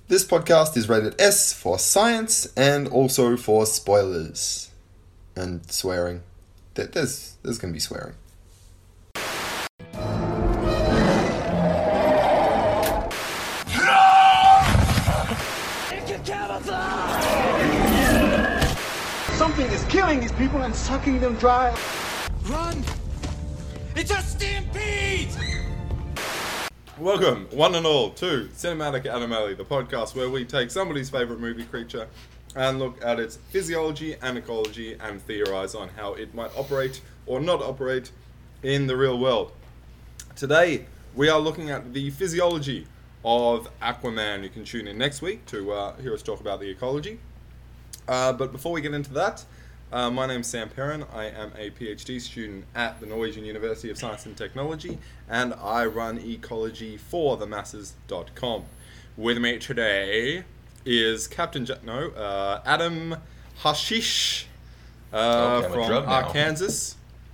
This podcast is rated S for science and also for spoilers and swearing. There's going to be swearing. Something is killing these people and sucking them dry. Run! It's a stampede! Welcome, one and all, to Cinematic Animale, the podcast where we take somebody's favourite movie creature and look at its physiology and ecology and theorise on how it might operate or not operate in the real world. Today, we are looking at the physiology of Aquaman. You can tune in next week to hear us talk about the ecology. But before we get into that, my name's Sam Perrin. I am a PhD student at the Norwegian University of Science and Technology, and I run ecology for themasses.com. With me today is Adam Hashish from Arkansas.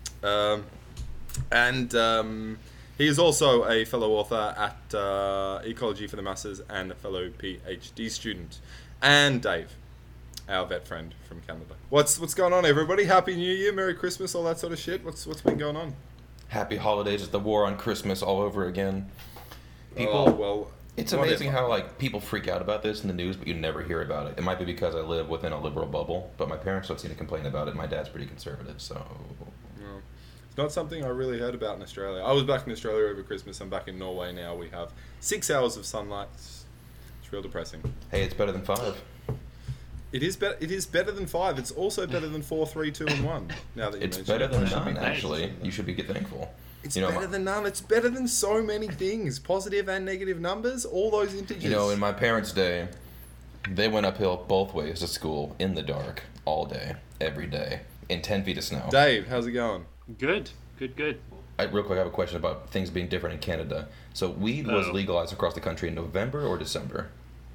And he is also a fellow author at Ecology for the Masses and a fellow PhD student. And Dave, our vet friend from Canada. What's going on, everybody? Happy New Year, Merry Christmas, all that sort of shit. What's been going on? Happy holidays. It's the war on Christmas all over again. People, it's amazing how people freak out about this in the news, but you never hear about it. It might be because I live within a liberal bubble, but my parents don't seem to complain about it. My dad's pretty conservative, so. No. It's not something I really heard about in Australia. I was back in Australia over Christmas. I'm back in Norway now. We have 6 hours of sunlight. It's real depressing. Hey, it's better than 5. It is better than 5. It's also better than 4, 3, 2, and 1. Now that it's better than none. Actually, you should be thankful. It's better than none. It's better than so many things, positive and negative numbers. All those integers. In my parents' day, they went uphill both ways to school in the dark all day, every day, in 10 feet of snow. Dave, how's it going? Good. Real quick, I have a question about things being different in Canada. So weed was legalized across the country in November or December?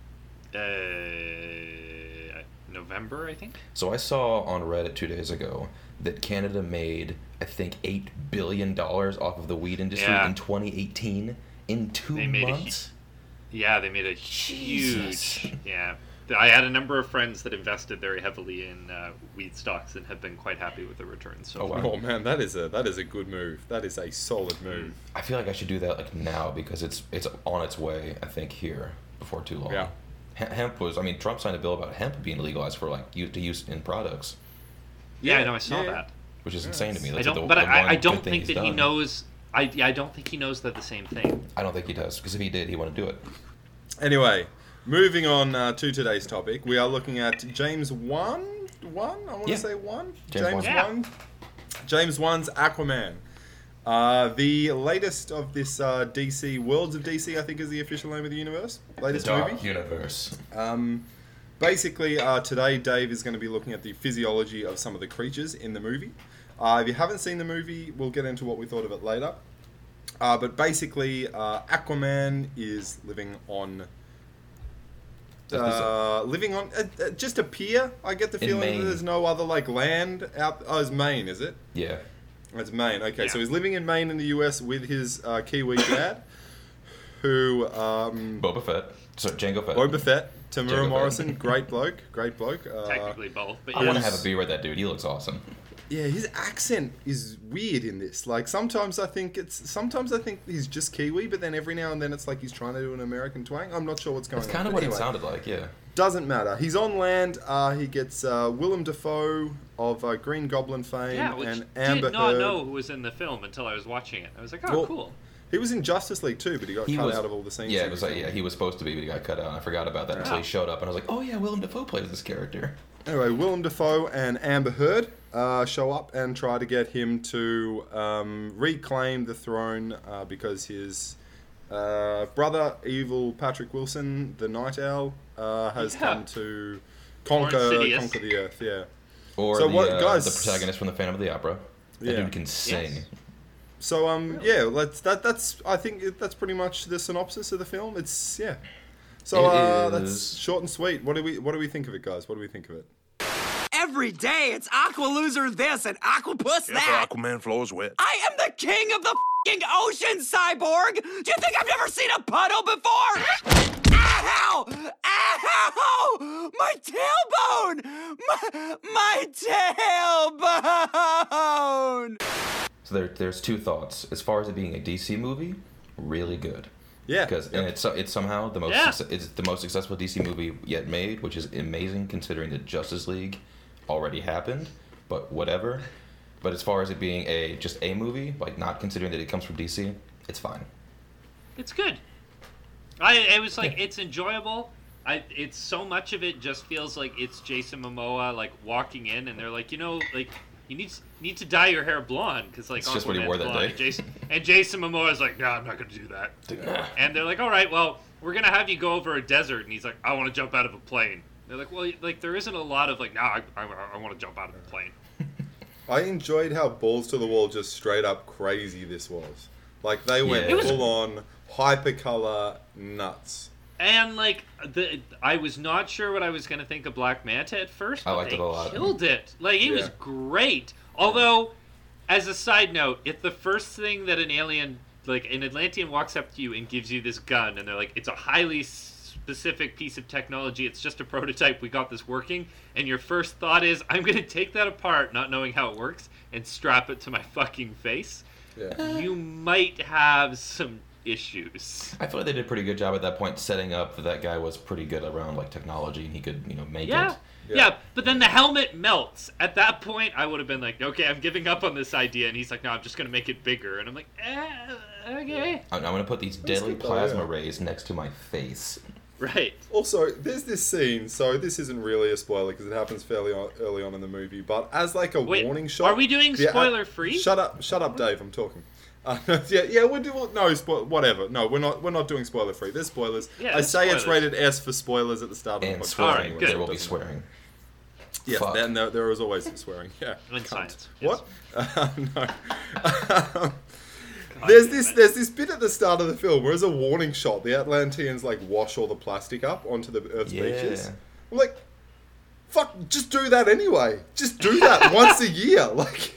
November, I think. So I saw on Reddit 2 days ago that Canada made, I think, $8 billion off of the weed industry in 2018 in 2 months. They made a huge. Yeah, I had a number of friends that invested very heavily in weed stocks and have been quite happy with the returns. So oh man, that is a good move. That is a solid move. I feel like I should do that now because it's on its way. I think here before too long. Yeah. Hemp was. Trump signed a bill about hemp being legalized for to use in products. Yeah, I know. I saw that. Which is insane to me. That's I don't think that he knows. I don't think he knows they're the same thing. I don't think he does, because if he did, he wouldn't do it. Anyway, moving on to today's topic, we are looking at James Wan. I want to say one. James Wan. James Wan's Aquaman. The latest of this DC, Worlds of DC, I think is the official name of the universe. Latest the Dark movie. Universe. Basically, today Dave is going to be looking at the physiology of some of the creatures in the movie. If you haven't seen the movie, we'll get into what we thought of it later. But basically, Aquaman is living on just a pier. I get the feeling that there's no other land out. Oh, it's Maine, is it? Yeah. It's Maine. Okay, so he's living in Maine in the US with his Kiwi dad, who Boba Fett. So Jango Fett. Boba Fett. Tamura Morrison, great bloke. Technically both, but I want to have a beer with that dude. He looks awesome. Yeah, his accent is weird in this. Sometimes I think he's just Kiwi, but then every now and then it's like he's trying to do an American twang. I'm not sure what's going on. That's kind of what it sounded like, yeah. Doesn't matter. He's on land. He gets Willem Dafoe of Green Goblin fame and Amber Heard. I did not know who was in the film until I was watching it. I was like, cool. He was in Justice League too, but he got cut out of all the scenes. Yeah, it was he was supposed to be, but he got cut out. I forgot about that until he showed up, and I was like, oh yeah, Willem Dafoe plays this character. Anyway, Willem Dafoe and Amber Heard show up and try to get him to reclaim the throne because his brother, evil Patrick Wilson, the Night Owl, has come to conquer the Earth. Yeah. Or the protagonist from the Phantom of the Opera. That dude can sing. Yes. So I think that's pretty much the synopsis of the film. So that's short and sweet. What do we think of it, guys? What do we think of it? Every day it's Aqua Loser this and Aquapus that. Aquaman flows wet. I am the king of the f***ing ocean, Cyborg. Do you think I've never seen a puddle before? Ow! tailbone! My tailbone! So there's two thoughts. As far as it being a DC movie, really good. Yeah. And it's somehow the most it's the most successful DC movie yet made, which is amazing considering that Justice League already happened. But whatever. But as far as it being just a movie, like not considering that it comes from DC, it's fine. It's good. It was like it's enjoyable. It's so much of it just feels like it's Jason Momoa like walking in, and they're like, like you need to dye your hair blonde because like it's just what he wore that day. And Jason Momoa is like, no, I'm not going to do that. And they're like, all right, well, we're gonna have you go over a desert, and he's like, I want to jump out of a plane. They're like, well, like there isn't a lot of like, I want to jump out of a plane. I enjoyed how balls to the wall, just straight up crazy this was. Like they went full on hypercolor nuts. And like I was not sure what I was gonna think of Black Manta at first, but I liked it a lot. Killed it. Like he was great. Although, as a side note, if the first thing that an alien, like an Atlantean, walks up to you and gives you this gun, and they're like, it's a highly specific piece of technology, it's just a prototype, we got this working, and your first thought is, I'm gonna take that apart, not knowing how it works, and strap it to my fucking face, you might have some issues. I feel like they did a pretty good job at that point setting up that guy was pretty good around like technology and he could, make it. Yeah, but then the helmet melts. At that point, I would have been like, okay, I'm giving up on this idea. And he's like, no, I'm just going to make it bigger. And I'm like, okay. I'm going to put these deadly plasma rays next to my face. Right. Also, there's this scene, so this isn't really a spoiler because it happens fairly early on in the movie, but as like a warning shot... Are we doing spoiler-free? Shut up, Dave, I'm talking. We're doing whatever. No, we're not doing spoiler free. There's spoilers. I say spoilers. It's rated S for spoilers at the start of the podcast. Swearing. Right, there will be swearing. Yes, then there is always swearing. Yeah. And science. What? No. There's this bit at the start of the film where, as a warning shot, the Atlanteans like wash all the plastic up onto the Earth's beaches. I'm like, fuck, just do that anyway. Just do that once a year, like.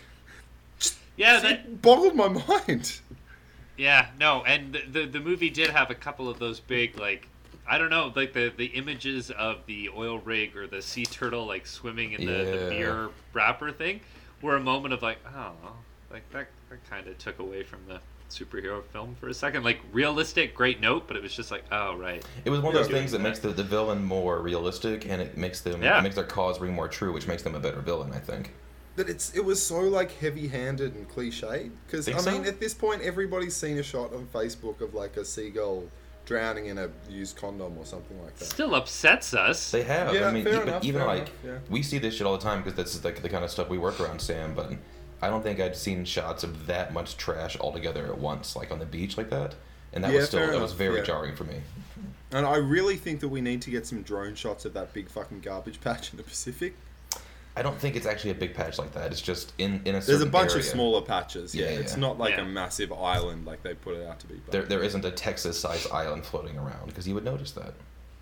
That boggled my mind. Yeah, no, and the movie did have a couple of those big, like, I don't know, like the images of the oil rig or the sea turtle like swimming in the beer wrapper thing were a moment of like, oh, like that kind of took away from the superhero film for a second. Like realistic, great note, but it was just like, oh right. It was one of those things that makes the villain more realistic, and it makes them it makes their cause ring more true, which makes them a better villain, I think. But it was so like heavy-handed and cliched because I mean at this point everybody's seen a shot on Facebook of like a seagull drowning in a used condom or something like that. Still upsets us. They have. Yeah, I mean, even we see this shit all the time because that's like the kind of stuff we work around, Sam. But I don't think I'd seen shots of that much trash all together at once, like on the beach like that. And that was very jarring for me. And I really think that we need to get some drone shots of that big fucking garbage patch in the Pacific. I don't think it's actually a big patch like that. It's just in a certain There's a bunch area. of smaller patches. Yeah. It's not like a massive island like they put it out to be. There isn't a Texas-sized island floating around because you would notice that.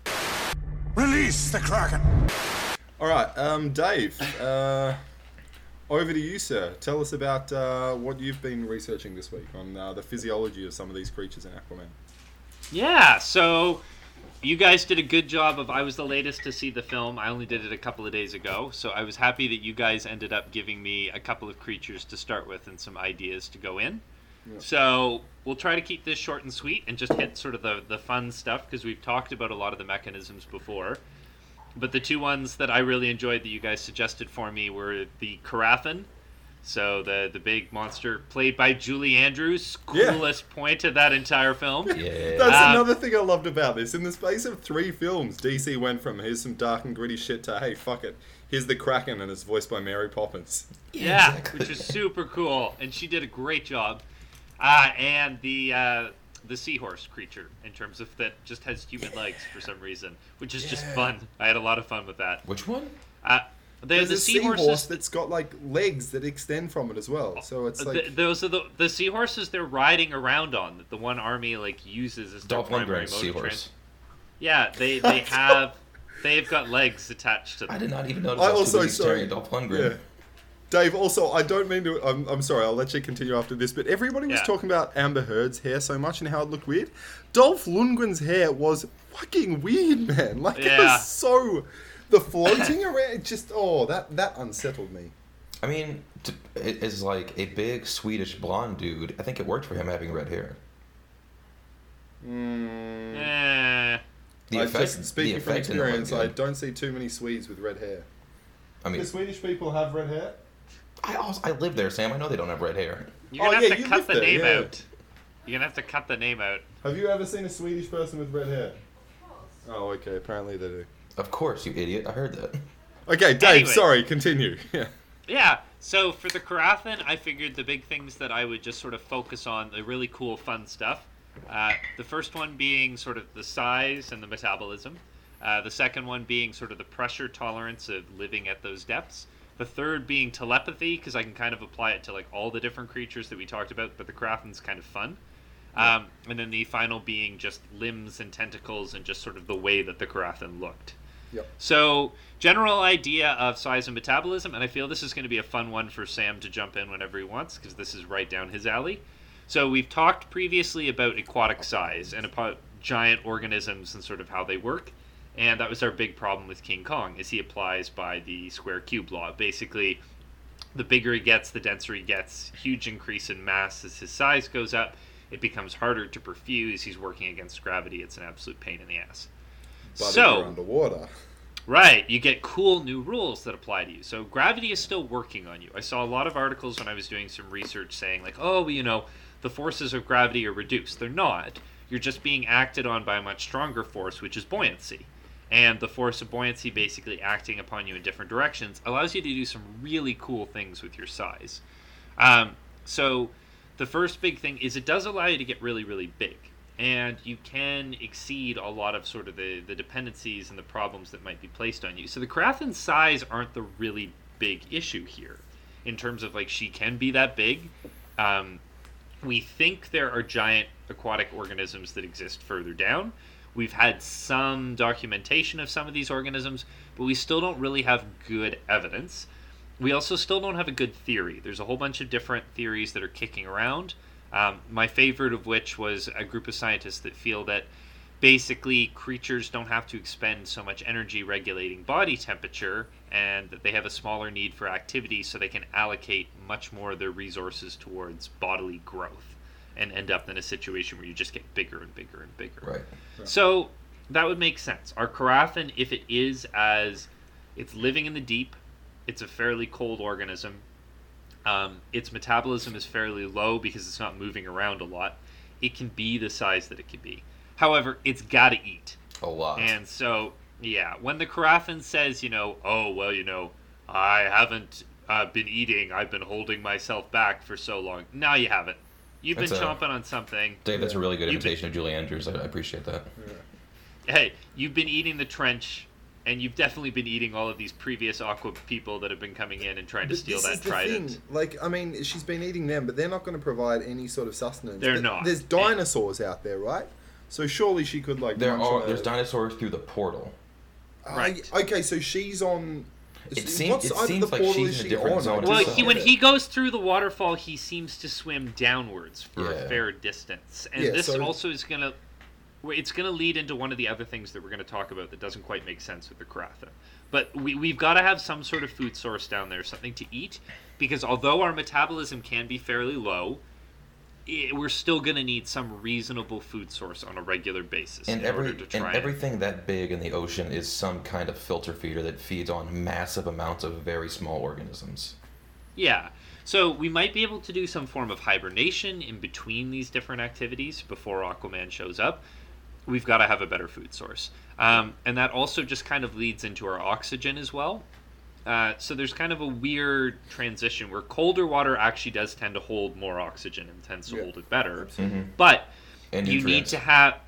Release the Kraken! All right, Dave. Over to you, sir. Tell us about what you've been researching this week on the physiology of some of these creatures in Aquaman. Yeah, so you guys did a good job I was the latest to see the film. I only did it a couple of days ago, so I was happy that you guys ended up giving me a couple of creatures to start with and some ideas to go in. Yeah. So we'll try to keep this short and sweet and just hit sort of the fun stuff because we've talked about a lot of the mechanisms before. But the two ones that I really enjoyed that you guys suggested for me were the Karathan. So the big monster played by Julie Andrews, coolest point of that entire film. Yeah. That's another thing I loved about this. In the space of 3 films, DC went from here's some dark and gritty shit to hey, fuck it, here's the Kraken and it's voiced by Mary Poppins. Yeah, exactly. Which is super cool, and she did a great job. And the seahorse creature, in terms of that just has human legs for some reason, which is just fun. I had a lot of fun with that. Which one? There's a seahorse that's got like legs that extend from it as well. So it's like those are the seahorses they're riding around on that the one army like uses as their primary seahorse. Yeah, they've got legs attached to them. I did not even notice. Dolph Lundgren. Yeah. Dave, also, I don't mean to... I'm sorry, I'll let you continue after this, but everybody was talking about Amber Heard's hair so much and how it looked weird. Dolph Lundgren's hair was fucking weird, man. Like, it was so... The floating around, just that unsettled me. I mean, it is like a big Swedish blonde dude. I think it worked for him having red hair. Speaking from experience, I don't see too many Swedes with red hair. I mean, do Swedish people have red hair? I live there, Sam. I know they don't have red hair. You're gonna have to cut the name out. You're gonna have to cut the name out. Have you ever seen a Swedish person with red hair? Oh, okay. Apparently they do. Of course, you idiot. I heard that. Okay, Dave. Anyway. Sorry. Continue. Yeah. Yeah. So for the Karathan, I figured the big things that I would just sort of focus on, the really cool, fun stuff. The first one being sort of the size and the metabolism. The second one being sort of the pressure tolerance of living at those depths. The third being telepathy, because I can kind of apply it to like all the different creatures that we talked about, but the Karathan's kind of fun. And then the final being just limbs and tentacles and just sort of the way that the Karathan looked. Yep. So, general idea of size and metabolism, and I feel this is going to be a fun one for Sam to jump in whenever he wants, because this is right down his alley. So we've talked previously about aquatic size and about giant organisms and sort of how they work, and that was our big problem with King Kong, is he applies by the square cube law. Basically, the bigger he gets, the denser he gets, huge increase in mass as his size goes up, it becomes harder to perfuse, he's working against gravity, it's an absolute pain in the ass. But if you're underwater. Right, you get cool new rules that apply to you. So gravity is still working on you. I saw a lot of articles when I was doing some research saying like, oh, you know, the forces of gravity are reduced. They're not. You're just being acted on by a much stronger force, which is buoyancy. And the force of buoyancy basically acting upon you in different directions allows you to do some really cool things with your size. So the first big thing is it does allow you to get really, really big. And you can exceed a lot of sort of the dependencies and the problems that might be placed on you. So the Karathan's size aren't the really big issue here. In terms of, like, she can be that big. We think there are giant aquatic organisms that exist further down. We've had some documentation of some of these organisms, but we still don't really have good evidence. We also still don't have a good theory. There's a whole bunch of different theories that are kicking around. My favorite of which was a group of scientists that feel that basically creatures don't have to expend so much energy regulating body temperature and that they have a smaller need for activity so they can allocate much more of their resources towards bodily growth and end up in a situation where you just get bigger and bigger and bigger. Right. So that would make sense. Our Karathan, if it is as it's living in the deep, it's a fairly cold organism. Its metabolism is fairly low because it's not moving around a lot. It can be the size that it can be. However, it's got to eat. A lot. And so, yeah, when the Karathan says, you know, oh, well, you know, I haven't been eating, I've been holding myself back for so long. No, you haven't. You've been chomping on something. Dave, that's a really good imitation of Julie Andrews. I appreciate that. Yeah. Hey, you've been eating the trench. And you've definitely been eating all of these previous Aqua people that have been coming in and trying to steal that trident. Thing. Like, I mean, she's been eating them, but they're not going to provide any sort of sustenance. They're not. There's dinosaurs out there, right? So surely she could, like... There's dinosaurs through the portal. Right. Okay, so she's on... It seems like she's in a different zone. Well, when he goes through the waterfall, he seems to swim downwards for a fair distance. And this also is going to... It's going to lead into one of the other things that we're going to talk about that doesn't quite make sense with the Karatha. But we've got to have some sort of food source down there, something to eat, because although our metabolism can be fairly low, we're still going to need some reasonable food source on a regular basis. And everything that big in the ocean is some kind of filter feeder that feeds on massive amounts of very small organisms. Yeah. So we might be able to do some form of hibernation in between these different activities before Aquaman shows up. We've got to have a better food source. And that also just kind of leads into our oxygen as well. So there's kind of a weird transition where colder water actually does tend to hold more oxygen and tends to hold it better. Mm-hmm. But and you need to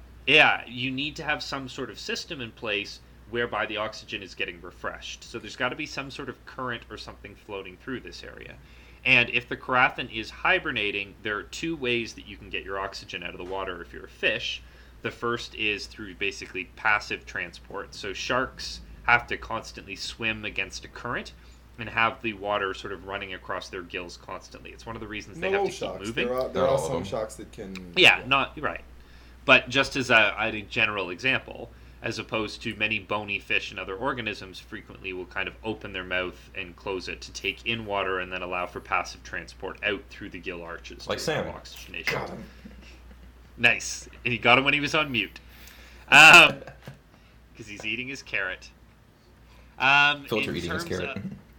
have some sort of system in place whereby the oxygen is getting refreshed. So there's got to be some sort of current or something floating through this area. And if the Karathan is hibernating, there are two ways that you can get your oxygen out of the water if you're a fish. The first is through basically passive transport. So sharks have to constantly swim against a current and have the water sort of running across their gills constantly. It's one of the reasons they have to keep moving. There are some sharks that can... Yeah, not right. But just as a general example, as opposed to many bony fish and other organisms frequently will kind of open their mouth and close it to take in water and then allow for passive transport out through the gill arches. Like Sam. Oxygenation. Got him. Nice. And he got him when he was on mute. Because he's eating his carrot. Filter eating his carrot.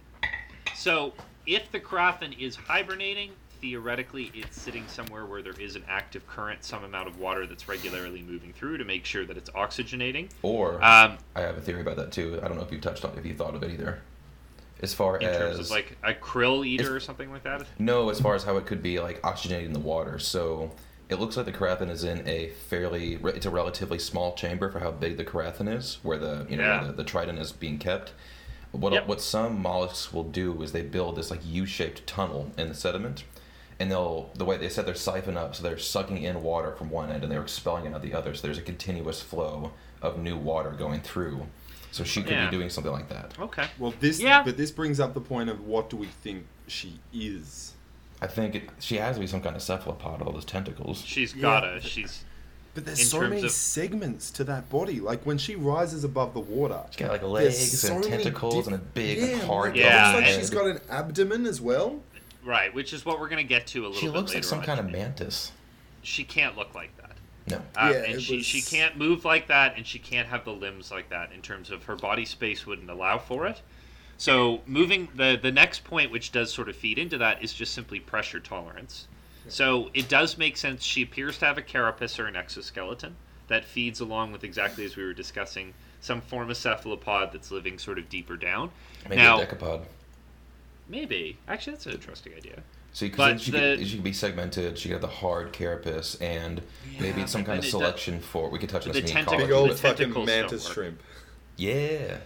So, if the Kraken is hibernating, theoretically it's sitting somewhere where there is an active current, some amount of water that's regularly moving through to make sure that it's oxygenating. Or, I have a theory about that too. I don't know if if you thought of it either. As far in terms of like a krill eater or something like that? No, as far as how it could be like oxygenating the water. So it looks like the Kraken is in it's a relatively small chamber for how big the Kraken is, where the trident is being kept. What some mollusks will do is they build this like U-shaped tunnel in the sediment, and the way they set their siphon up, so they're sucking in water from one end and they're expelling it out the other. So there's a continuous flow of new water going through. So she could be doing something like that. Okay. Well, but this brings up the point of what do we think she is? I think she has to be some kind of cephalopod with all those tentacles. She's gotta. But there's so many segments to that body. Like when she rises above the water, she's got like legs and tentacles and a big hard. Yeah, it looks like she's got an abdomen as well. Right, which is what we're gonna get to a little bit later. She looks like some kind of mantis. She can't look like that. No. And she can't move like that, and she can't have the limbs like that in terms of her body space wouldn't allow for it. So moving the next point, which does sort of feed into that, is just simply pressure tolerance. So it does make sense. She appears to have a carapace or an exoskeleton that feeds along with, exactly as we were discussing, some form of cephalopod that's living sort of deeper down. Maybe a decapod. Maybe. Actually, that's an interesting idea. So she could be segmented. She could have the hard carapace, and maybe it's some kind of selection for. We could touch on this in big old fucking mantis shrimp. Yeah.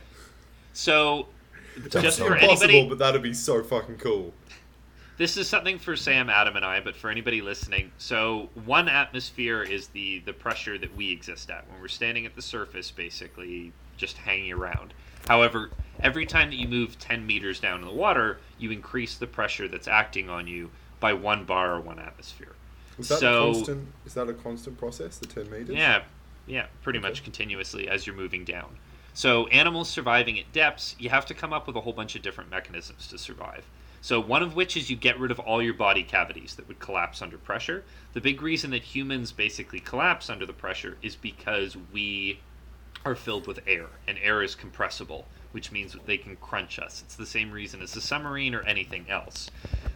So, just for anybody, impossible, but that'd be so fucking cool. This is something for Sam, Adam, and I, but for anybody listening. So 1 atmosphere is the pressure that we exist at when we're standing at the surface, basically just hanging around. However, every time that you move 10 meters down in the water, you increase the pressure that's acting on you by 1 bar or 1 atmosphere. Is that a constant process, the 10 meters? Yeah, pretty much continuously as you're moving down. So animals surviving at depths, you have to come up with a whole bunch of different mechanisms to survive. So one of which is you get rid of all your body cavities that would collapse under pressure. The big reason that humans basically collapse under the pressure is because we are filled with air, and air is compressible, which means that they can crunch us. It's the same reason as a submarine or anything else.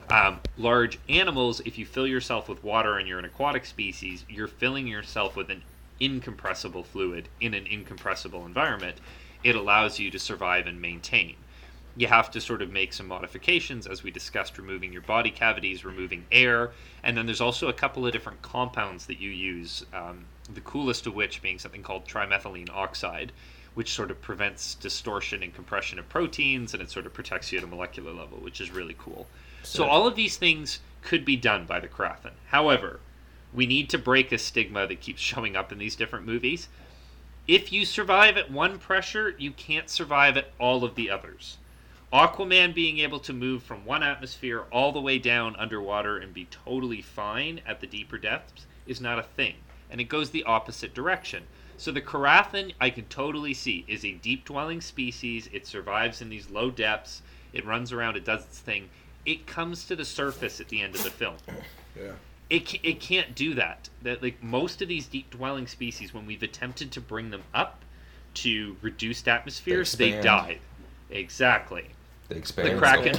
Large animals, if you fill yourself with water and you're an aquatic species, you're filling yourself with an incompressible fluid in an incompressible environment. It allows you to survive and maintain. You have to sort of make some modifications, as we discussed, removing your body cavities, removing air, and then there's also a couple of different compounds that you use, the coolest of which being something called trimethylene oxide, which sort of prevents distortion and compression of proteins, and it sort of protects you at a molecular level, which is really cool. So all of these things could be done by the Kraken. However, we need to break a stigma that keeps showing up in these different movies. If you survive at one pressure, you can't survive at all of the others. Aquaman being able to move from 1 atmosphere all the way down underwater and be totally fine at the deeper depths is not a thing. And it goes the opposite direction. So the Kraken, I can totally see, is a deep-dwelling species. It survives in these low depths. It runs around. It does its thing. It comes to the surface at the end of the film. Yeah. It can't do that. Like most of these deep-dwelling species, when we've attempted to bring them up to reduced atmospheres, they died. Exactly. They expand. The Kraken,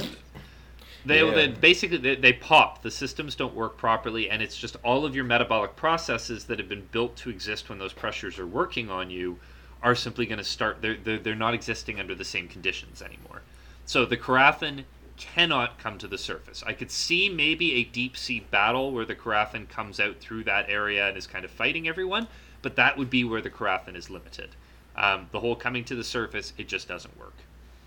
they pop. The systems don't work properly, and it's just all of your metabolic processes that have been built to exist when those pressures are working on you are simply going to start. They're not existing under the same conditions anymore. So the Kraken cannot come to the surface. I could see maybe a deep sea battle where the Kraken comes out through that area and is kind of fighting everyone, but that would be where the Kraken is limited. The whole coming to the surface, it just doesn't work.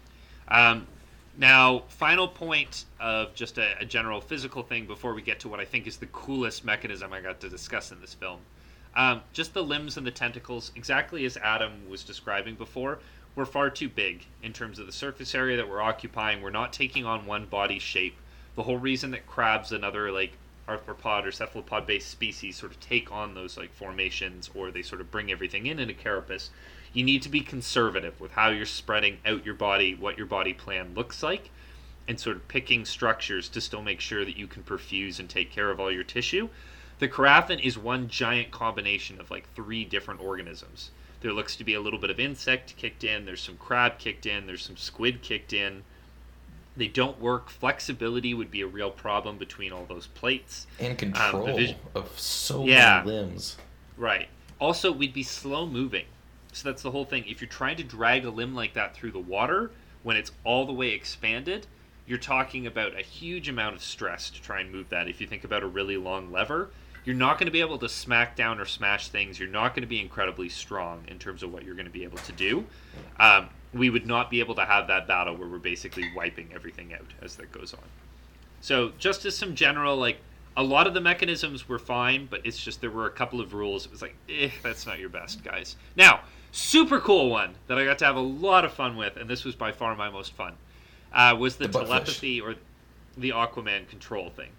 Now, final point of just a general physical thing before we get to what I think is the coolest mechanism I got to discuss in this film. Just the limbs and the tentacles, exactly as Adam was describing before, were far too big in terms of the surface area that we're occupying. We're not taking on one body shape. The whole reason that crabs and other like arthropod or cephalopod-based species sort of take on those like formations, or they sort of bring everything in a carapace, you need to be conservative with how you're spreading out your body, what your body plan looks like, and sort of picking structures to still make sure that you can perfuse and take care of all your tissue. The Carafen is one giant combination of like 3 different organisms. There looks to be a little bit of insect kicked in, there's some crab kicked in, there's some squid kicked in. They don't work. Flexibility would be a real problem between all those plates. And control of so many limbs. Right. Also, we'd be slow moving. So that's the whole thing. If you're trying to drag a limb like that through the water, when it's all the way expanded, you're talking about a huge amount of stress to try and move that. If you think about a really long lever, you're not going to be able to smack down or smash things. You're not going to be incredibly strong in terms of what you're going to be able to do. We would not be able to have that battle where we're basically wiping everything out as that goes on. So just as some general, like, a lot of the mechanisms were fine, but it's just there were a couple of rules. It was like, that's not your best, guys. Now, super cool one that I got to have a lot of fun with, and this was by far my most fun, was the telepathy or the Aquaman control thing.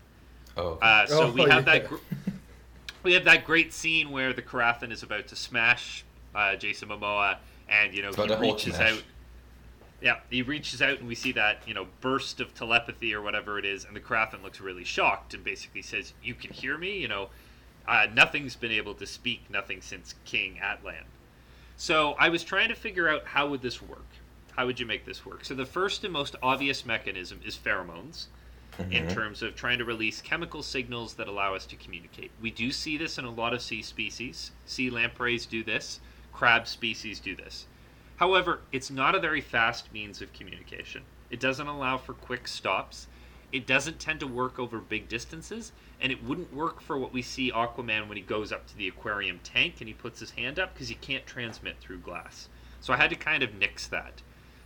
We have that. We have that great scene where the Carafen is about to smash Jason Momoa, and he reaches out. Yeah, he reaches out, and we see that burst of telepathy or whatever it is, and the Carafen looks really shocked and basically says, "You can hear me? Nothing's been able to speak, nothing since King Atlan." So I was trying to figure out how would this work. How would you make this work? So the first and most obvious mechanism is pheromones. In terms of trying to release chemical signals that allow us to communicate. We do see this in a lot of sea species. Sea lampreys do this. Crab species do this. However, it's not a very fast means of communication. It doesn't allow for quick stops. It doesn't tend to work over big distances, and it wouldn't work for what we see Aquaman when he goes up to the aquarium tank and he puts his hand up, because he can't transmit through glass. So I had to kind of nix that.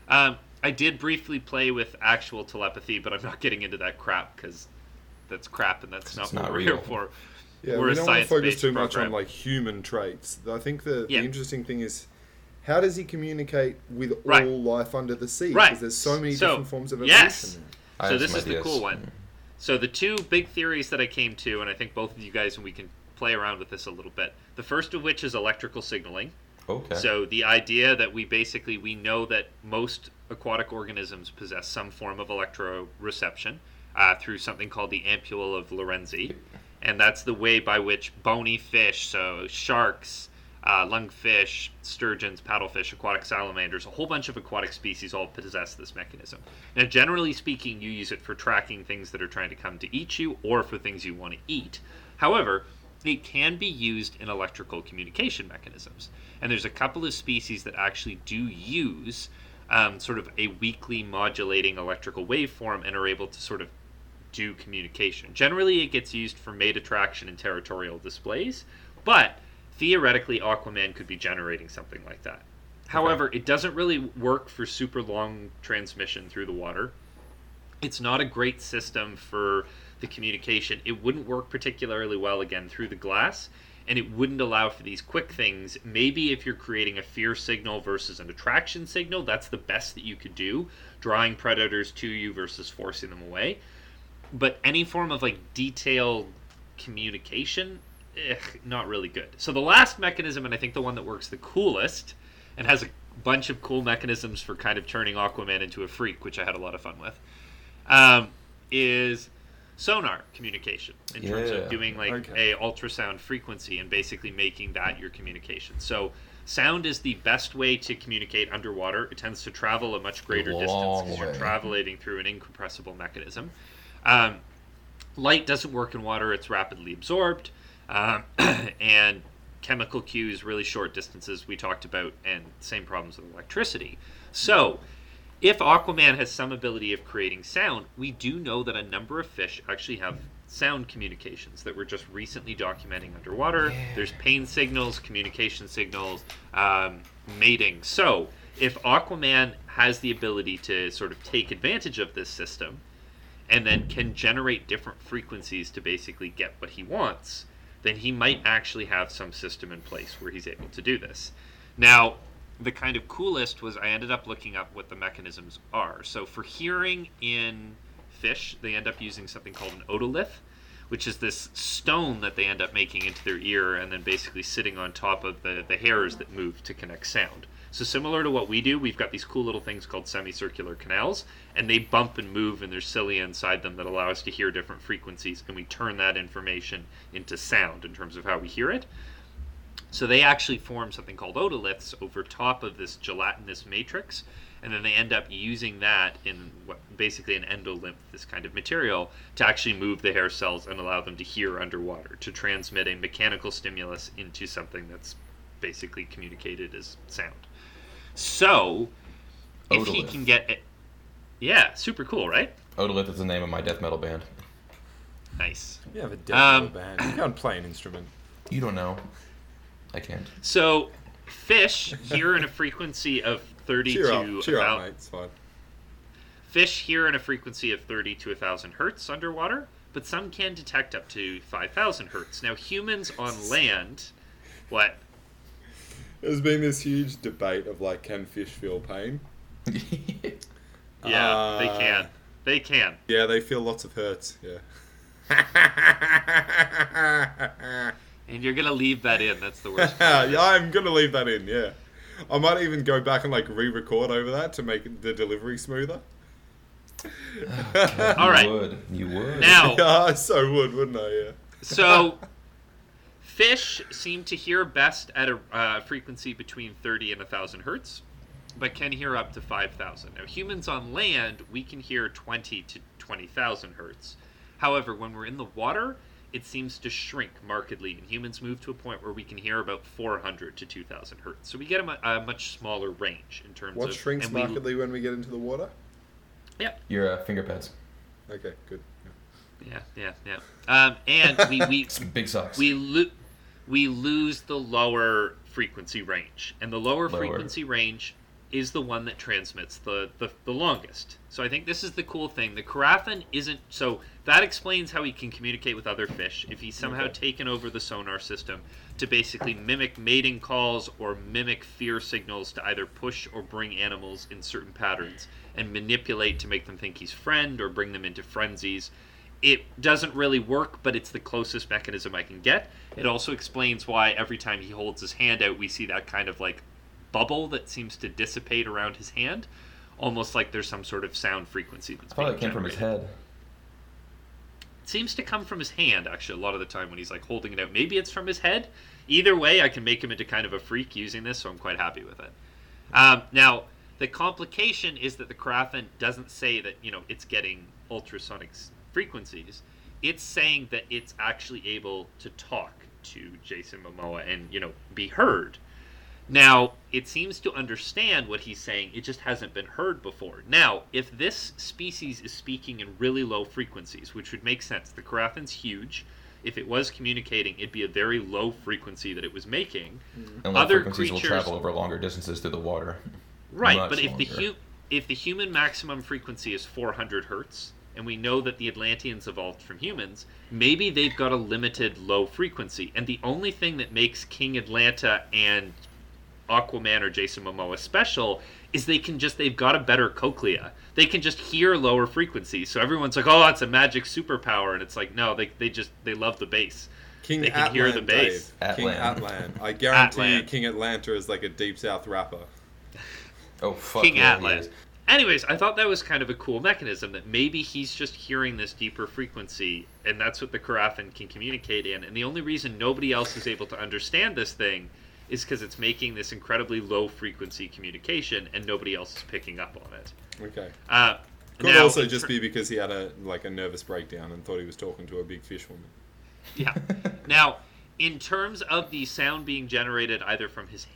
I did briefly play with actual telepathy, but I'm not getting into that crap, because that's crap and that's not what we're here for. Yeah, we don't want to focus too much on like human traits. I think the interesting thing is, how does he communicate with all life under the sea? Because there's so many different forms of evolution. Yes. So this is the cool one. So the 2 big theories that I came to, and I think both of you guys, and we can play around with this a little bit. The first of which is electrical signaling. Okay. So the idea that we know that most aquatic organisms possess some form of electroreception through something called the ampulle of Lorenzi. And that's the way by which bony fish, so sharks, lungfish, sturgeons, paddlefish, aquatic salamanders, a whole bunch of aquatic species all possess this mechanism. Now, generally speaking, you use it for tracking things that are trying to come to eat you or for things you want to eat. However, it can be used in electrical communication mechanisms. And there's a couple of species that actually do use sort of a weakly modulating electrical waveform and are able to sort of do communication. Generally, it gets used for mate attraction and territorial displays, but theoretically, Aquaman could be generating something like that. However, it doesn't really work for super long transmission through the water. It's not a great system for the communication. It wouldn't work particularly well, again, through the glass, and it wouldn't allow for these quick things. Maybe if you're creating a fear signal versus an attraction signal, that's the best that you could do, drawing predators to you versus forcing them away. But any form of like detailed communication, not really good. So the last mechanism, and I think the one that works the coolest and has a bunch of cool mechanisms for kind of turning Aquaman into a freak, which I had a lot of fun with, is sonar communication in terms of doing like a ultrasound frequency and basically making that your communication. So sound is the best way to communicate underwater. It tends to travel a much greater distance because you're traveling through an incompressible mechanism. Light doesn't work in water. It's rapidly absorbed. And chemical cues, really short distances we talked about, and same problems with electricity. So if Aquaman has some ability of creating sound, we do know that a number of fish actually have sound communications that we're just recently documenting underwater. There's pain signals, communication signals, mating. So if Aquaman has the ability to sort of take advantage of this system and then can generate different frequencies to basically get what he wants, then he might actually have some system in place where he's able to do this. Now, the kind of coolest was I ended up looking up what the mechanisms are. So for hearing in fish, they end up using something called an otolith, which is this stone that they end up making into their ear and then basically sitting on top of the hairs that move to connect sound. So similar to what we do, we've got these cool little things called semicircular canals, and they bump and move, and there's cilia inside them that allow us to hear different frequencies, and we turn that information into sound in terms of how we hear it. So they actually form something called otoliths over top of this gelatinous matrix, and then they end up using that in what basically an endolymph, this kind of material, to actually move the hair cells and allow them to hear underwater, to transmit a mechanical stimulus into something that's basically communicated as sound. So, if he can get it... Yeah, super cool, right? Otolith is the name of my death metal band. Nice. You have a death metal band. You can't play an instrument. You don't know. I can't. So, fish hear in a frequency of 30 Cheer up, mate. It's fine. Fish hear in a frequency of 30 to 1,000 hertz underwater, but some can detect up to 5,000 hertz. Now, humans on land... What? There's been this huge debate of, like, can fish feel pain? Yeah, they can. They can. Yeah, they feel lots of hertz, yeah. And you're going to leave that in. That's the worst part. Yeah, I'm going to leave that in, yeah. I might even go back and, like, re-record over that to make the delivery smoother. God, all right. You would. Now, yeah, I so would, wouldn't I? Yeah. So, fish seem to hear best at a frequency between 30 and 1,000 hertz, but can hear up to 5,000. Now, humans on land, we can hear 20 to 20,000 hertz. However, when we're in the water, it seems to shrink markedly, and humans move to a point where we can hear about 400 to 2,000 hertz. So we get a much smaller range in terms of... What shrinks markedly when we get into the water? Yeah. Your finger pads. Okay, good. Yeah. And we some big socks. We lose the lower frequency range, and the lower frequency range is the one that transmits the longest. So I think this is the cool thing. The Carafen isn't... So that explains how he can communicate with other fish. If he's somehow taken over the sonar system to basically mimic mating calls or mimic fear signals to either push or bring animals in certain patterns and manipulate to make them think he's friend or bring them into frenzies. It doesn't really work, but it's the closest mechanism I can get. It also explains why every time he holds his hand out, we see that kind of like bubble that seems to dissipate around his hand, almost like there's some sort of sound frequency that's being generated. It came from his head. It seems to come from his hand, actually, a lot of the time when he's like holding it out. Maybe it's from his head. Either way, I can make him into kind of a freak using this, so I'm quite happy with it. Now, the complication is that the Carafen doesn't say that, it's getting ultrasonic frequencies. It's saying that it's actually able to talk to Jason Momoa and, be heard. Now, it seems to understand what he's saying, it just hasn't been heard before. Now, if this species is speaking in really low frequencies, which would make sense, the Carafen's huge. If it was communicating, it'd be a very low frequency that it was making. And low frequencies will travel over longer distances through the water. Right, but if the human maximum frequency is 400 hertz, and we know that the Atlanteans evolved from humans, maybe they've got a limited low frequency. And the only thing that makes King Atlanta and Aquaman or Jason Momoa special is they've got a better cochlea. They can just hear lower frequencies. So everyone's like, oh, that's a magic superpower. And it's like, no, they love the bass. King they can Atlan, hear the bass. King Atlan. I guarantee you King Atlanta is like a Deep South rapper. Oh, fuck King yeah, Atlan. Anyways, I thought that was kind of a cool mechanism, that maybe he's just hearing this deeper frequency, and that's what the Carafen can communicate in. And the only reason nobody else is able to understand this thing is because it's making this incredibly low frequency communication, and nobody else is picking up on it. Okay. Could also just be because he had a nervous breakdown and thought he was talking to a big fish woman. Yeah. Now, in terms of the sound being generated either from his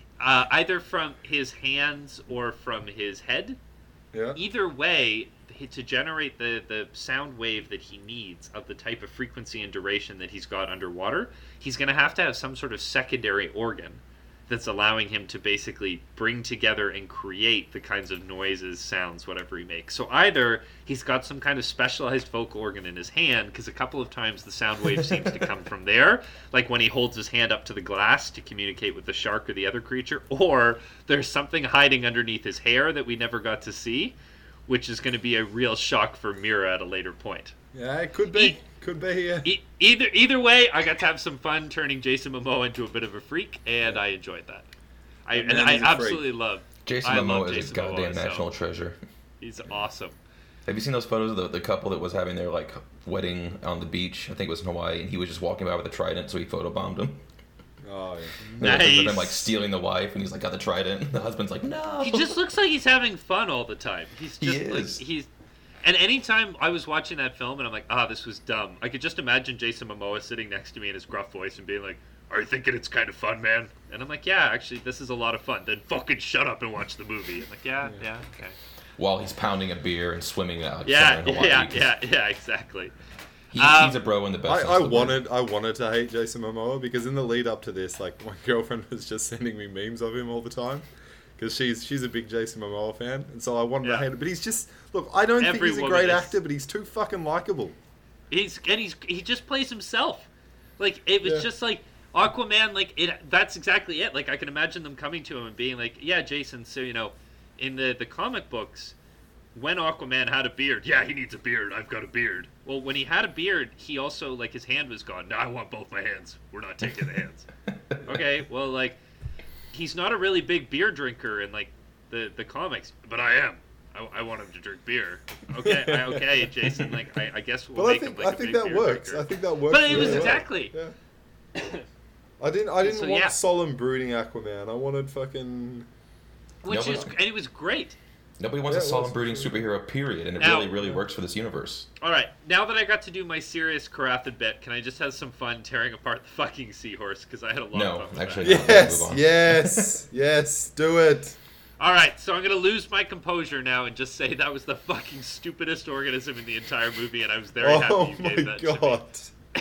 hands or from his head, either way, to generate the sound wave that he needs of the type of frequency and duration that he's got underwater, he's going to have some sort of secondary organ that's allowing him to basically bring together and create the kinds of noises, sounds, whatever he makes. So either he's got some kind of specialized vocal organ in his hand, because a couple of times the sound wave seems to come from there, like when he holds his hand up to the glass to communicate with the shark or the other creature, or there's something hiding underneath his hair that we never got to see, which is going to be a real shock for Mira at a later point. Yeah, it could be. Either way, I got to have some fun turning Jason Momoa into a bit of a freak, and I enjoyed that. I absolutely love Jason Momoa is a goddamn national treasure. He's awesome. Have you seen those photos of the couple that was having their like wedding on the beach? I think it was in Hawaii, and he was just walking by with a trident, so he photobombed him. Oh, yeah. Nice. Them like stealing the wife, and he's like got the trident. And the husband's like, no. He just looks like he's having fun all the time. He is. And anytime I was watching that film, and I'm like, this was dumb. I could just imagine Jason Momoa sitting next to me in his gruff voice and being like, "Are you thinking it's kind of fun, man?" And I'm like, "Yeah, actually, this is a lot of fun." Then fucking shut up and watch the movie. I'm like, yeah, okay. While he's pounding a beer and swimming out. Yeah, exactly. He's a bro in the best. I wanted to hate Jason Momoa because in the lead up to this, like my girlfriend was just sending me memes of him all the time because she's a big Jason Momoa fan, and so I wanted to hate it. But he's just I don't think he's a great actor, but he's too fucking likable. He just plays himself. Like it was just like Aquaman. Like that's exactly it. Like I can imagine them coming to him and being like, "Yeah, Jason. So in the comic books, when Aquaman had a beard, he needs a beard. I've got a beard. Well, when he had a beard, he also, like, his hand was gone. No, I want both my hands. We're not taking the hands. Okay, well, like, he's not a really big beer drinker in, like, the comics, but I am. I want him to drink beer. Okay, Jason, like, I guess we'll make him, like, I think that works. Drinker. I think that works. But it was exactly. Yeah. I didn't want solemn, brooding Aquaman. I wanted fucking... And it was great. Nobody wants a solemn, brooding superhero, period, and it really works for this universe. All right, now that I got to do my serious Karatha bit, can I just have some fun tearing apart the fucking seahorse? Because I had a lot of fun with actually, that. Yes, do it. All right, so I'm going to lose my composure now and just say that was the fucking stupidest organism in the entire movie, and I was very happy you gave that to me.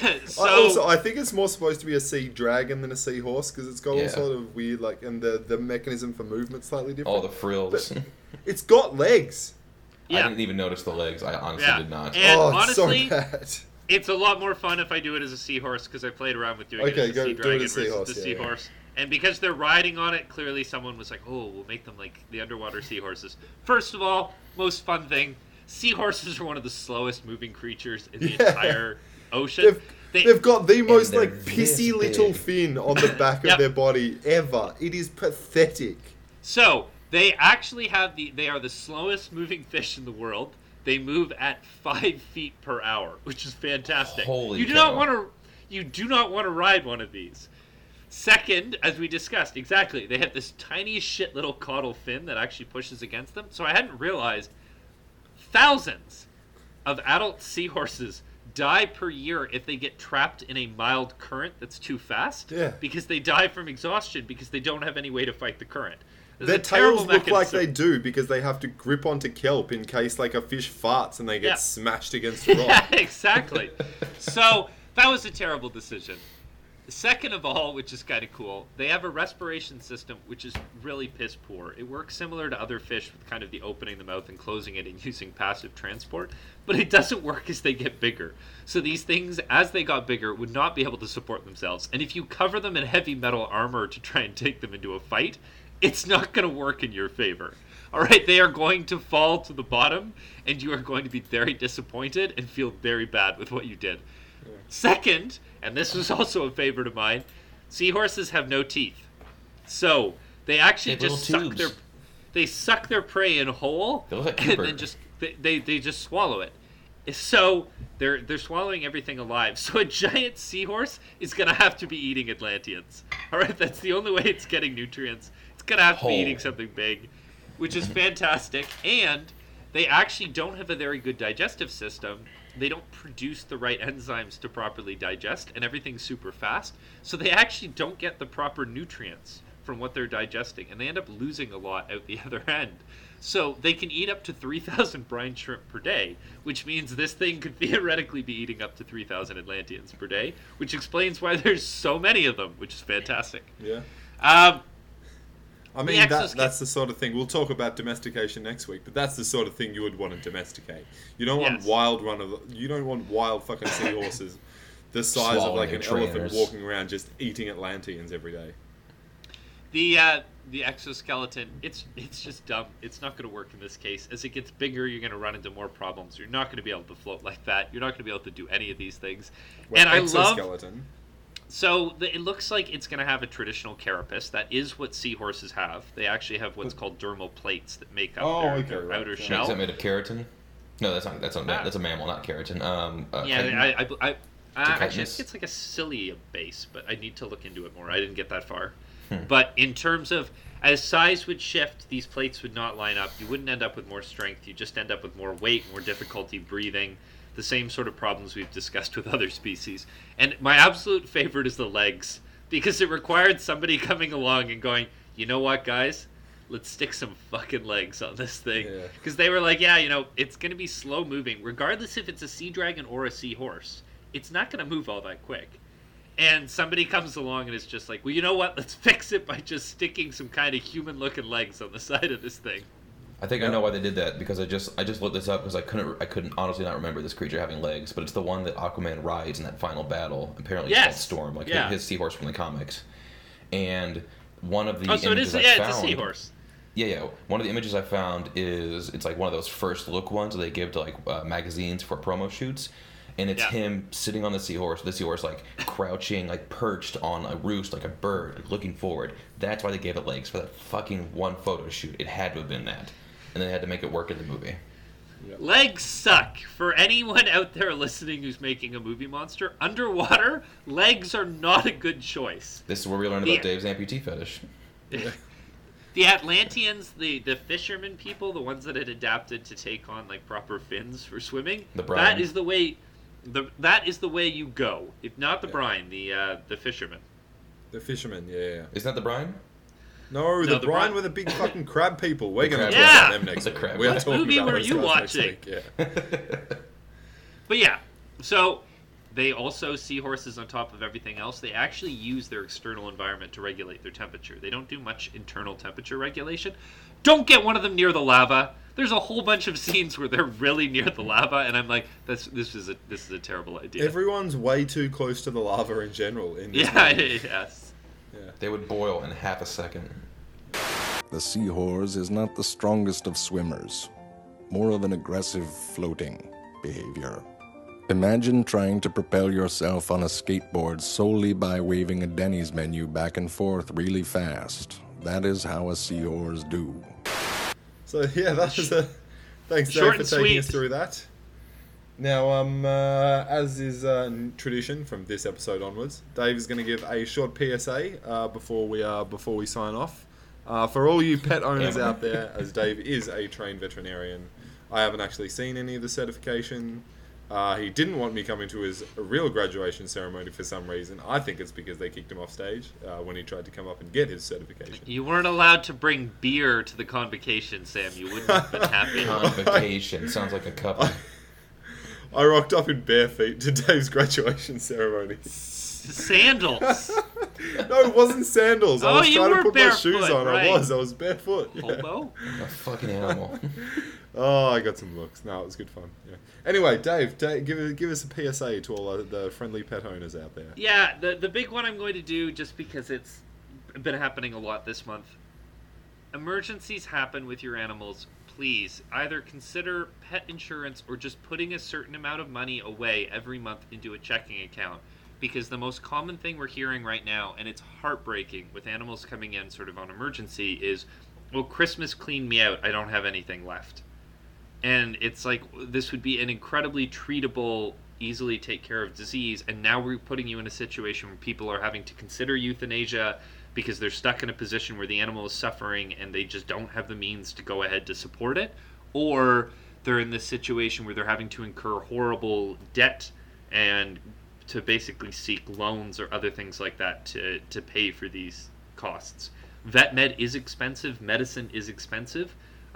I think it's more supposed to be a sea dragon than a seahorse because it's got all sort of weird, like, and the mechanism for movement slightly different. All the frills. But it's got legs. Yeah. I didn't even notice the legs. I honestly did not. And honestly, it's so bad. It's a lot more fun if I do it as a seahorse because I played around with doing it as a sea dragon versus the seahorse. And because they're riding on it, clearly someone was like, "Oh, we'll make them like the underwater seahorses." First of all, most fun thing: seahorses are one of the slowest moving creatures in the entire ocean. They've got the most like pissy little fin on the back of their body ever. It is pathetic. So they actually they are the slowest moving fish in the world. They move at 5 feet per hour, which is fantastic. Holy you do not want to ride one of these. Second, as we discussed, they have this tiny shit little caudal fin that actually pushes against them. So I hadn't realized thousands of adult seahorses die per year if they get trapped in a mild current that's too fast. Yeah. Because they die from exhaustion because they don't have any way to fight the current. Their tails look like they do because they have to grip onto kelp in case like a fish farts and they get smashed against a rock. Yeah, exactly. So that was a terrible decision. Second of all, which is kind of cool, they have a respiration system which is really piss poor. It works similar to other fish with kind of the opening the mouth and closing it and using passive transport, but it doesn't work as they get bigger. So these things, as they got bigger, would not be able to support themselves. And if you cover them in heavy metal armor to try and take them into a fight, it's not going to work in your favor. All right, they are going to fall to the bottom, and you are going to be very disappointed and feel very bad with what you did. Yeah. Second, and this was also a favorite of mine, seahorses have no teeth. So they actually just suck their prey in whole, and then just they just swallow it. So they're swallowing everything alive. So a giant seahorse is gonna have to be eating Atlanteans. All right, that's the only way it's getting nutrients. It's gonna have to be eating something big, which is fantastic. And they actually don't have a very good digestive system. They don't produce the right enzymes to properly digest, and everything's super fast. So they actually don't get the proper nutrients from what they're digesting, and they end up losing a lot out the other end. So they can eat up to 3,000 brine shrimp per day, which means this thing could theoretically be eating up to 3,000 Atlanteans per day, which explains why there's so many of them, which is fantastic. Yeah. I mean, that's the sort of thing. We'll talk about domestication next week, but that's the sort of thing you would want to domesticate. You don't want you don't want wild fucking seahorses the size of like an elephant walking around just eating Atlanteans every day. The exoskeleton, it's just dumb. It's not going to work in this case. As it gets bigger, you're going to run into more problems. You're not going to be able to float like that. You're not going to be able to do any of these things. Wait, and exoskeleton? So it looks like it's going to have a traditional carapace. That is what seahorses have. They actually have what's called dermal plates that make up their outer shell. Is that made of keratin? No, that's not. That's a mammal, not keratin. Actually, I think it's like a cilia base, but I need to look into it more. I didn't get that far. But in terms of as size would shift, these plates would not line up. You wouldn't end up with more strength. You just end up with more weight, more difficulty breathing. The same sort of problems we've discussed with other species. And my absolute favorite is the legs, because it required somebody coming along and going, you know what, guys? Let's stick some fucking legs on this thing. Because they were like, it's going to be slow moving. Regardless if it's a sea dragon or a seahorse, it's not going to move all that quick. And somebody comes along and is just like, well, you know what? Let's fix it by just sticking some kind of human-looking legs on the side of this thing. I think I know why they did that, because I just looked this up because I couldn't honestly not remember this creature having legs, but it's the one that Aquaman rides in that final battle. Apparently, it's called Storm, like his seahorse from the comics. And one of the images I found, it's a seahorse. Yeah. One of the images I found is it's like one of those first look ones that they give to like magazines for promo shoots. And it's him sitting on the seahorse like crouching, like perched on a roost like a bird, like, looking forward. That's why they gave it legs, for that fucking one photo shoot. It had to have been that. And they had to make it work in the movie. Yep. Legs suck. For anyone out there listening who's making a movie monster, underwater, legs are not a good choice. This is where we learn about Dave's amputee fetish. The Atlanteans, the fishermen people, the ones that had adapted to take on like proper fins for swimming, that is the way. That is the way you go. If not the brine, the fisherman. The fisherman, yeah. Isn't that the brine? No, the brine with the big fucking crab people. We're going to talk about them next week. We're talking movie about were you watching? But yeah, so they also, seahorses on top of everything else, they actually use their external environment to regulate their temperature. They don't do much internal temperature regulation. Don't get one of them near the lava. There's a whole bunch of scenes where they're really near the lava, and I'm like, this is a terrible idea. Everyone's way too close to the lava in general. In this movie. Yes. Yeah. They would boil in half a second. The seahorse is not the strongest of swimmers, more of an aggressive floating behavior. Imagine trying to propel yourself on a skateboard solely by waving a Denny's menu back and forth really fast. That is how a seahorse do. So yeah, that was thanks Dave for taking us through that. Now, as is tradition from this episode onwards, Dave is going to give a short PSA before we sign off. For all you pet owners out there, as Dave is a trained veterinarian, I haven't actually seen any of the certification. He didn't want me coming to his real graduation ceremony for some reason. I think it's because they kicked him off stage when he tried to come up and get his certification. You weren't allowed to bring beer to the convocation, Sam. You wouldn't have been happy. Convocation sounds like a couple. I rocked up in bare feet to Dave's graduation ceremony. Sandals. No, it wasn't sandals. I was trying to put my shoes on. Right. I was barefoot. Hobo? A fucking animal. Oh, I got some looks. No, it was good fun. Yeah. Anyway, Dave, give us a PSA to all the friendly pet owners out there. Yeah, the big one I'm going to do, just because it's been happening a lot this month. Emergencies happen with your animals. Please, either consider pet insurance or just putting a certain amount of money away every month into a checking account. Because the most common thing we're hearing right now, and it's heartbreaking with animals coming in sort of on emergency, is, well, Christmas cleaned me out. I don't have anything left. And it's like, this would be an incredibly treatable, easily take care of disease, and now we're putting you in a situation where people are having to consider euthanasia because they're stuck in a position where the animal is suffering and they just don't have the means to go ahead to support it, or they're in this situation where they're having to incur horrible debt and to basically seek loans or other things like that to pay for these costs. Vet med is expensive. Medicine is expensive.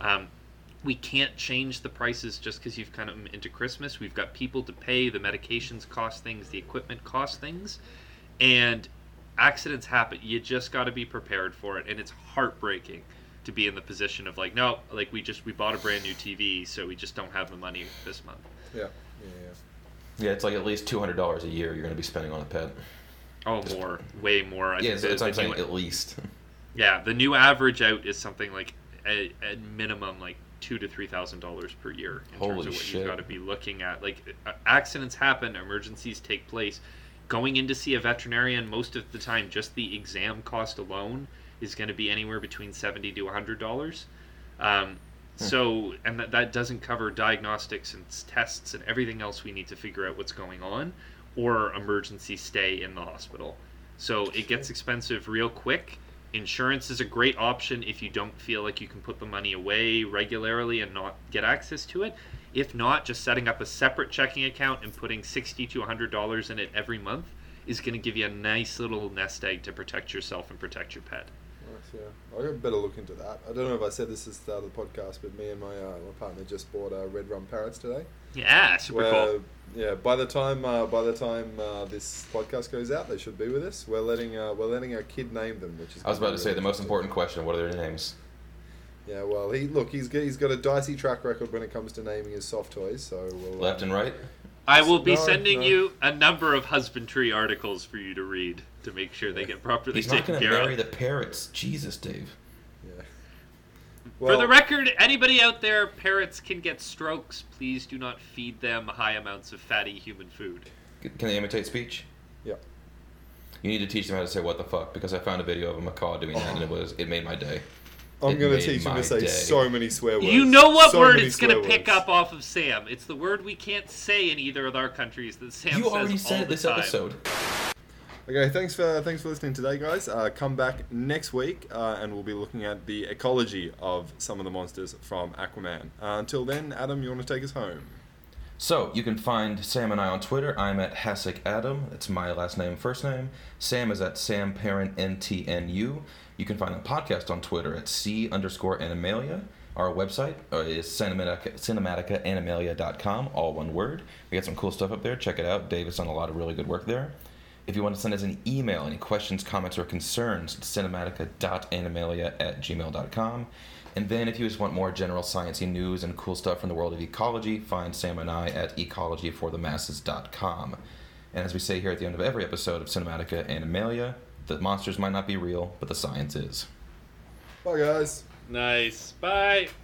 We can't change the prices just because you've kind of into Christmas. We've got people to pay. The medications cost things. The equipment costs things. And accidents happen. You just got to be prepared for it. And it's heartbreaking to be in the position of like, no, like we bought a brand new TV, so we just don't have the money this month. Yeah. Yeah, it's like at least $200 a year you're going to be spending on a pet. Oh, more. Way more. That's what I'm saying, at least. Yeah, the new average out is something like, at minimum, like $2,000 to $3,000 per year in terms of what you've got to be looking at. Like, accidents happen, emergencies take place. going in to see a veterinarian, most of the time, just the exam cost alone is going to be anywhere between $70 to $100. So, and that doesn't cover diagnostics and tests and everything else we need to figure out what's going on, or emergency stay in the hospital. So it gets expensive real quick. Insurance is a great option if you don't feel like you can put the money away regularly and not get access to it. If not, just setting up a separate checking account and putting $60 to $100 in it every month is going to give you a nice little nest egg to protect yourself and protect your pet. Nice, yeah. I better look into that. I don't know if I said this at the start of the podcast, but me and my partner just bought red rum parrots today. Yeah, super cool. Yeah, by the time this podcast goes out, they should be with us. We're letting our kid name them, which is. I was about to say the most important question: what are their names? Yeah, well, he's got a dicey track record when it comes to naming his soft toys. So we'll, left and right. I will be sending you a number of husbandry articles for you to read to make sure they get properly taken care of. He's not going to marry the parrots. Jesus, Dave. Yeah. Well, for the record, anybody out there, parrots can get strokes. Please do not feed them high amounts of fatty human food. Can they imitate speech? Yeah. You need to teach them how to say "what the fuck" because I found a video of a macaw doing that and it made my day. I'm going to teach him to say so many swear words. You know what word it's going to pick up off of Sam. It's the word we can't say in either of our countries that Sam says all the time. You already said it this episode. Okay, thanks for listening today, guys. Come back next week, and we'll be looking at the ecology of some of the monsters from Aquaman. Until then, Adam, you want to take us home? So, you can find Sam and I on Twitter. I'm at HasikAdam. It's my last name, first name. Sam is at SamParentNTNU. You can find the podcast on Twitter at C_Animalia. Our website is cinematicaanimalia.com, all one word. We got some cool stuff up there. Check it out. Dave has done a lot of really good work there. If you want to send us an email, any questions, comments, or concerns, cinematica.animalia@gmail.com. And then if you just want more general sciencey news and cool stuff from the world of ecology, find Sam and I at ecologyforthemasses.com. And as we say here at the end of every episode of Cinematica Animalia, the monsters might not be real, but the science is. Bye, guys. Nice. Bye.